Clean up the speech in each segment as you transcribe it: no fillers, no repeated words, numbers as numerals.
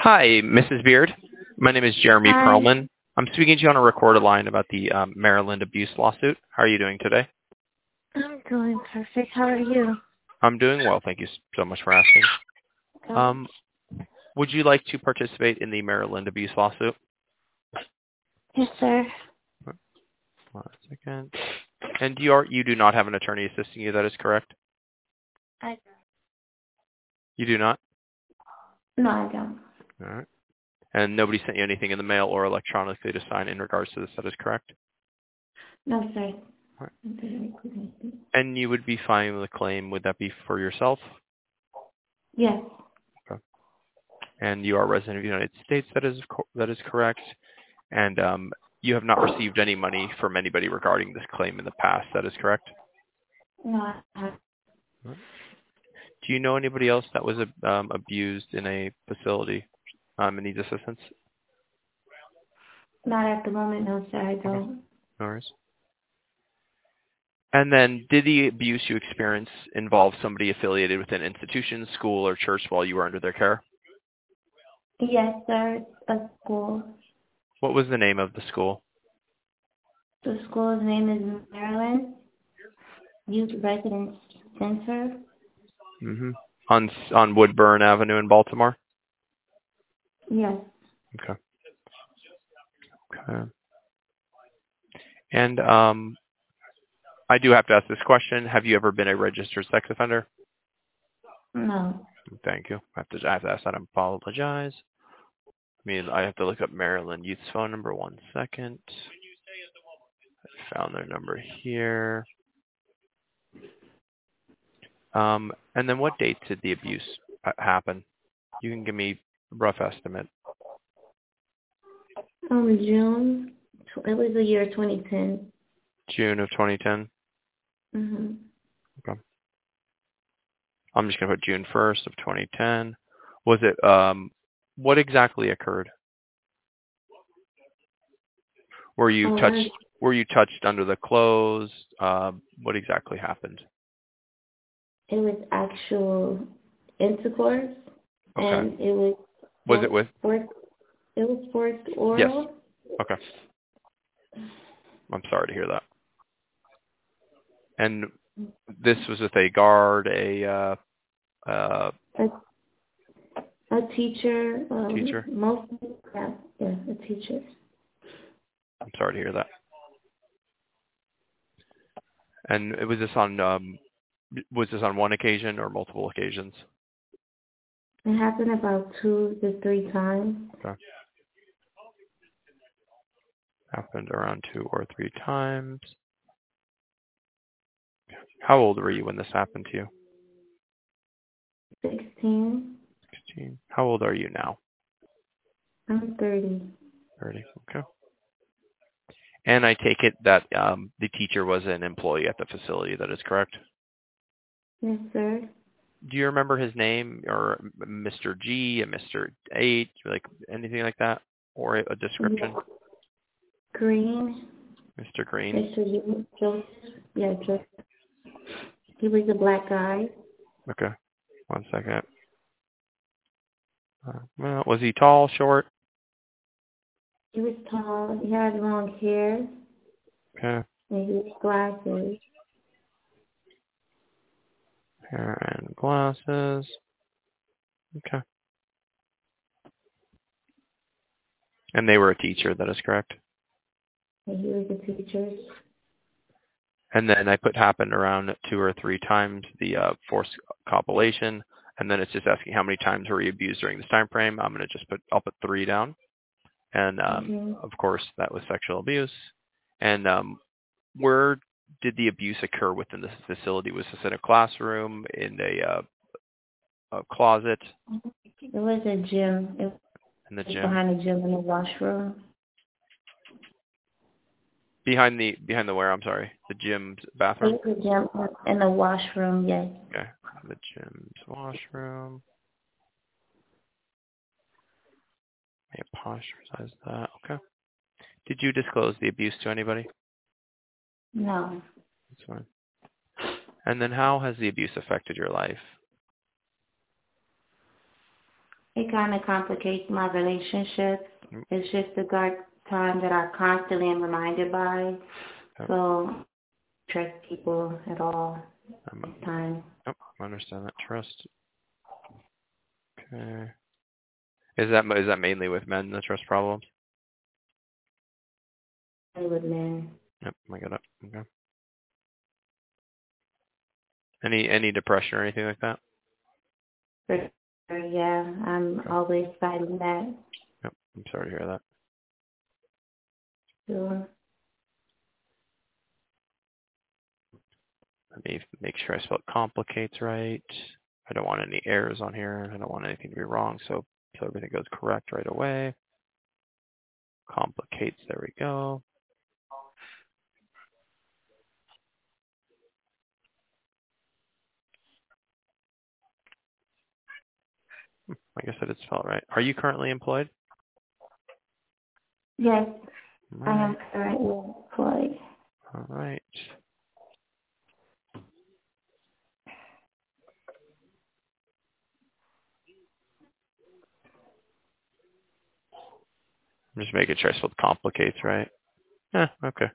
Hi, Mrs. Beard. My name is Jeremy Hi, Perlman. I'm speaking to you on a recorded line about the Maryland abuse lawsuit. How are you doing today? I'm doing perfect. How are you? I'm doing well. Thank you so much for asking. Good. Um, would you like to participate in the Maryland abuse lawsuit? Yes, sir. One second. And you do not have an attorney assisting you. That is correct. I You do not. no, I don't. All right. And nobody sent you anything in the mail or electronically to sign in regards to this. That is correct. No, sir. All right. And you would be filing the claim. Would that be for yourself? Yes. Okay. And you are a resident of the United States. That is correct. And you have not received any money from anybody regarding this claim in the past. That is correct. No, I Do you know anybody else that was abused in a facility and needs assistance? not at the moment. No, sir. I Okay. don't. No worries. And then, did the abuse you experienced involve somebody affiliated with an institution, school, or church while you were under their care? Yes, sir. It's a school. What was the name of the school? The school's name is Maryland Youth Residence Center. Mm-hmm. On Woodburn Avenue in Baltimore? Yes. Okay. Okay. And I do have to ask this question. Have you ever been a registered sex offender? No. Thank you. I have to ask that. I apologize. I have to look up Maryland Youth's phone number. 1 second. I found their number here. And then what date did the abuse happen? You can give me a rough estimate. June. It was the year 2010. June of 2010. Mhm. Okay. I'm just gonna put June 1st of 2010. Was it what exactly occurred? Were you Oh, touched? Were you touched under the clothes? What exactly happened? it was actual intercourse, Okay. and it was Was it with? forced. It was forced Yes. oral. Okay. I'm sorry to hear that. And this was with a guard, a A teacher. teacher. Mostly, yeah, a teacher. I'm sorry to hear that. And was this on one occasion or multiple occasions? It happened about 2 to 3 times. Okay. Happened around 2 or 3 times. How old were you when this happened to you? 16. 16. How old are you now? I'm 30. 30. Okay. And I take it that the teacher was an employee at the facility. That is correct. Yes, sir. Do you remember his name, or Mr. G, and Mr. H, like anything like that, or a description? Green. Mr. Green. Mr. Joseph. Yeah, Joseph. He was a black guy. Okay. 1 second. Well, was he tall, short? He was tall. He had long hair. Okay. And he had glasses. Hair and glasses. Okay. And they were a teacher. That is correct. And he was a teacher. And then I put happened around 2 or 3 times the forced copulation. And then it's just asking how many times were you abused during this time frame. I'll put 3 down. And of course that was sexual abuse. And where did the abuse occur within the facility? Was this in a classroom, in a closet, It was a gym. It in the was gym? behind the gym in the washroom. Behind the where? I'm sorry. The gym's It bathroom? was a gym in the washroom, yes. Okay. The gym's washroom. I apologize that. Okay. Did you disclose the abuse to anybody? No. That's fine. And then how has the abuse affected your life? It It kind of complicates my relationships. Mm, It's just a dark time that I constantly am reminded by. Yep. So, I don't trust people at all I'm, this time. yep, I understand that. Trust. Okay. Is that mainly with men, the trust problems? With men. Yep, I get it. Okay. Any depression or anything like that? For sure, yeah, I'm Okay. always fighting that. Yep, I'm sorry to hear that. So, Let me make sure I spelled complicates right. I don't want any errors on here. I don't want anything to be wrong, so everything goes correct right away. Complicates, there we go. I guess I did spell it right. Are you currently employed? yes, All I right. am currently employed. All right. I'm just making sure I spelled complicates right. Yeah, okay.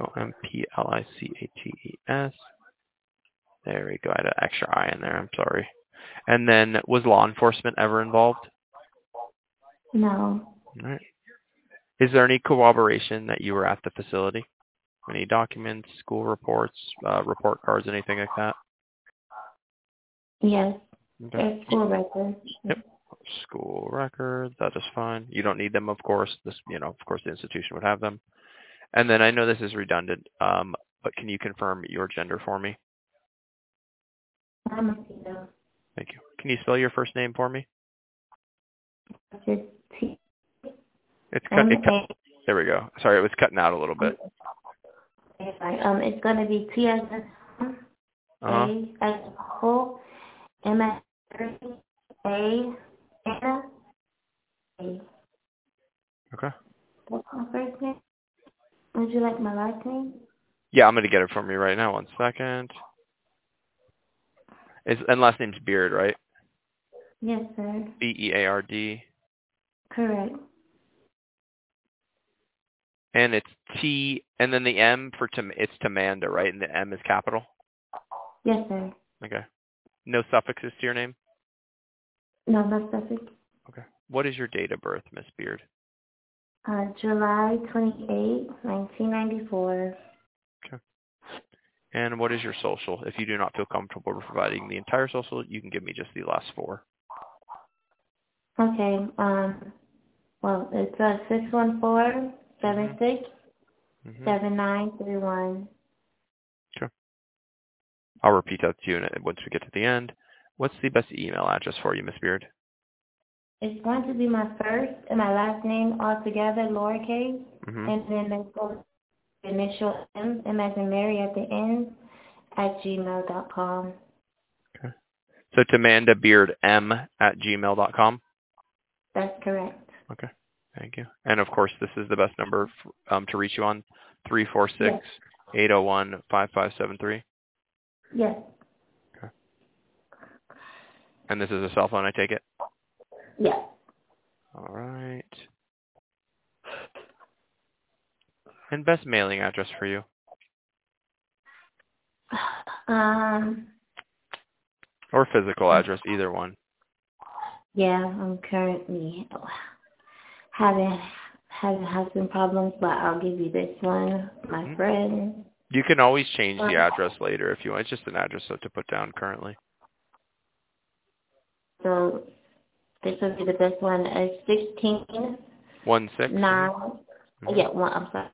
Complicates. There we go. I had an extra I in there. I'm sorry. And then, was law enforcement ever involved? No, All right. Is there any corroboration that you were at the facility? Any documents, school reports, report cards, anything like that? yes, Okay. there's school records. Yep. School records, that is fine. You don't need them, of course. Of course, the institution would have them. And then I know this is redundant, but can you confirm your gender for me? I'm a female. Thank you. Can you spell your first name for me? Just It's cut. T-M-A. There we go. Sorry, it was cutting out a little bit. It's going to be T as in Tom, Uh huh. A as in Apple, M as in A, Anna, A. Okay. That's my first name. Would you like my last name? Yeah, I'm gonna get it from you right now. 1 second. And last name's Beard, right? Yes, sir. Beard. Correct. And it's T, and then the M for it's Tamanda, right? And the M is capital. Yes, sir. Okay. No suffixes to your name. No, that's perfect. Okay. What is your date of birth, Miss Beard? July 28, 1994. Okay. And what is your social? If you do not feel comfortable providing the entire social, you can give me just the last four. Okay. Well, it's 614-76-7931. Okay. I'll repeat that to you once we get to the end. What's the best email address for you, Miss Beard? It's going to be my first and my last name all together, lowercase, Mm-hmm. and then there's the initial M as in Mary at the end, @gmail.com. Okay. So TamandaBeardM@gmail.com. That's correct. Okay. Thank you. And of course, this is the best number to reach you on, 346-801-5573. Yes. Okay. And this is a cell phone, I take it? Yes. All right. And best mailing address for you? Or physical address, either one. Yeah, I'm currently having some problems, but I'll give you this one. My Mm-hmm. friend. You can always change the address later if you want. It's just an address to put down currently. So this will be the best one. 16 16? 9. Mm-hmm. Yeah, I'm sorry.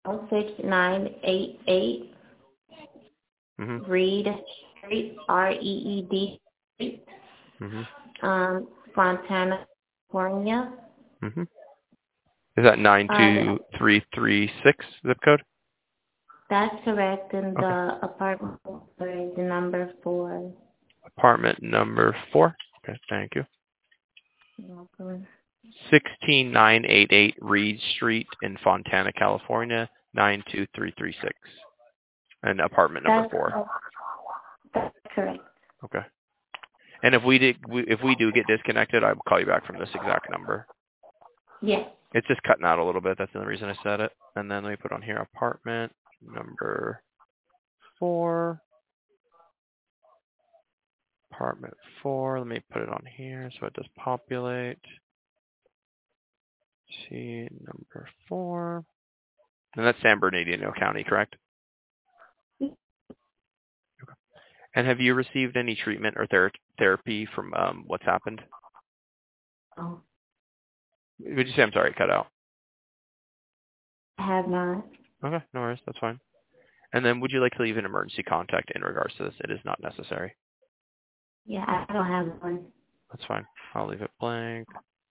16988 Mm-hmm. Reed Street, REED Street, Mm-hmm. Fontana, California. Mm-hmm. Is that 92336 zip code? That's correct, and Okay. the apartment number is the number 4. Apartment number 4. Okay, thank you. You're welcome. 16988 Reed Street in Fontana, California, 92336. And apartment number 4. That's correct. Okay. And if we do get disconnected, I will call you back from this exact number. Yes. It's just cutting out a little bit. That's the only reason I said it. And then let me put on here apartment number 4. Apartment 4. Let me put it on here so it does populate. See, number 4. And that's San Bernardino County, correct? And have you received any treatment or therapy from what's happened? Oh, Would you say, I'm sorry, it cut out? I have not. Okay, no worries, that's fine. And then would you like to leave an emergency contact in regards to this? It is not necessary. Yeah, I don't have one. That's fine. I'll leave it blank.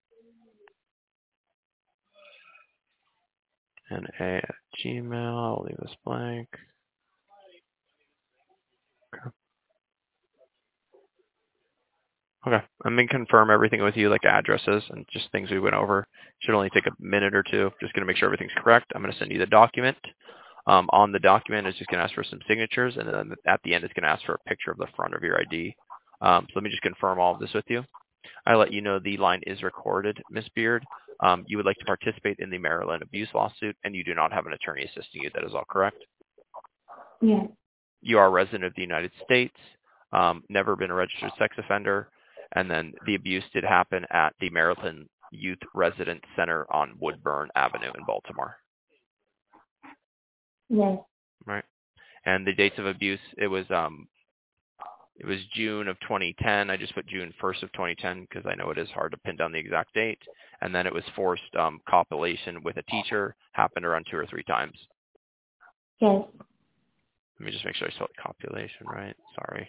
NA@gmail. I'll leave this blank. Okay. I'm going to confirm everything with you, like addresses and just things we went over. Should only take a minute or two. Just going to make sure everything's correct. I'm going to send you the document. On the document, it's just going to ask for some signatures, and then at the end, it's going to ask for a picture of the front of your ID. So let me just confirm all of this with you. I let you know the line is recorded, Ms. Beard. You would like to participate in the Maryland abuse lawsuit, and you do not have an attorney assisting you. That is all correct? Yes. You are a resident of the United States, never been a registered sex offender, and then the abuse did happen at the Maryland Youth Residence Center on Woodburn Avenue in Baltimore. Yes. Right. And the dates of abuse, it was June of 2010. I just put June 1st of 2010 because I know it is hard to pin down the exact date. And then it was forced copulation with a teacher, happened around 2 or 3 times. Yes. Let me just make sure I spelled copulation right. Sorry.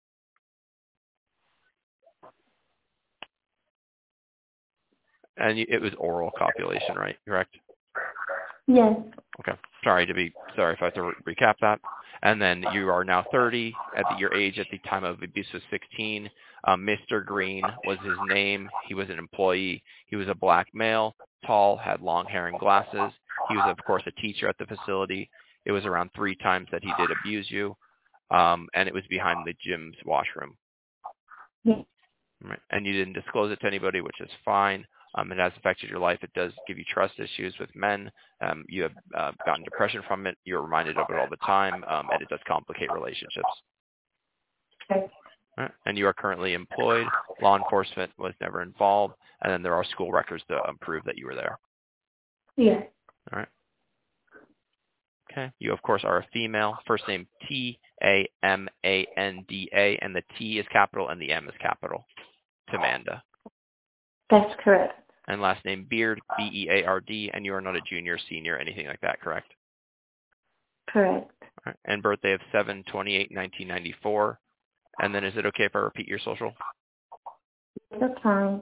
And it was oral copulation, right? Correct? Yes. Okay. Sorry if I have to recap that. And then you are now 30. Your age at the time of abuse was 16. Mr. Green was his name. He was an employee. He was a black male, tall, had long hair and glasses. He was, of course, a teacher at the facility. It was around 3 times that he did abuse you. And it was behind the gym's washroom. Yes. Right. And you didn't disclose it to anybody, which is fine. It has affected your life. It does give you trust issues with men. You have gotten depression from it. You're reminded of it all the time, and it does complicate relationships. Okay. Right. And you are currently employed. Law enforcement was never involved. And then there are school records to prove that you were there. Yes. All right. Okay. You, of course, are a female. First name Tamanda, and the T is capital and the M is capital. Tamanda. That's correct. And last name Beard, Beard, and you are not a junior, senior, anything like that, correct? Correct. All right. And birthday of 7/28/1994. And then is it okay if I repeat your social? That's fine.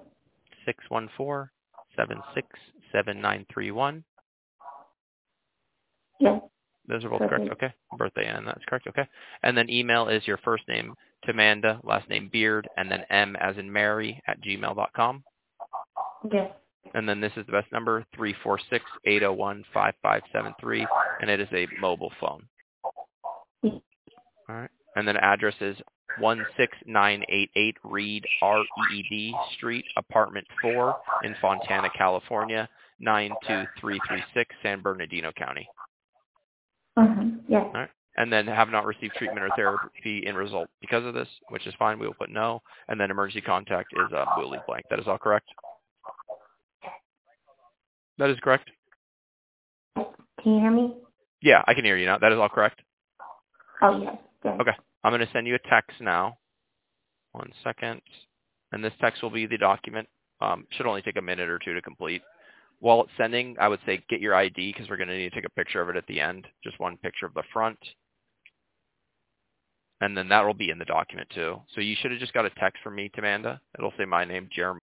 614-767-7931. Yes. Those are both Perfect. correct. Okay. Birthday and that's correct. Okay. And then email is your first name, Tamanda, last name Beard, and then M as in Mary @gmail.com. Yes. And then this is the best number, 346-801-5573, and it is a mobile phone. Yes. All right. And then address is 16988 Reed, R-E-E-D Street, Apartment 4 in Fontana, California, 92336, San Bernardino County. Yes. All right. And then have not received treatment or therapy in result because of this, which is fine. We will put no. And then emergency contact is we'll leave blank. That is all correct? That is correct? Can you hear me? Yeah, I can hear you now. That is all correct? Oh, yes. Yes. Okay. I'm going to send you a text now. 1 second. And this text will be the document. Should only take a minute or 2 to complete. While it's sending, I would say get your ID because we're going to need to take a picture of it at the end. Just one picture of the front. And then that will be in the document too. So you should have just got a text from me, Tamanda. It'll say my name, Jeremy.